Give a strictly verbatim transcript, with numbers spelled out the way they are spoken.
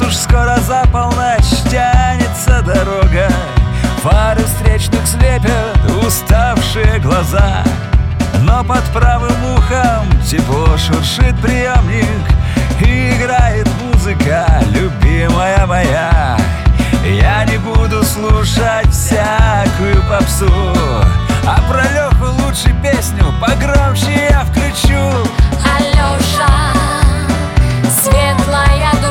Уж скоро за полночь тянется дорога, фары встречных слепят уставшие глаза. Но под правым ухом тепло шуршит приемник, и играет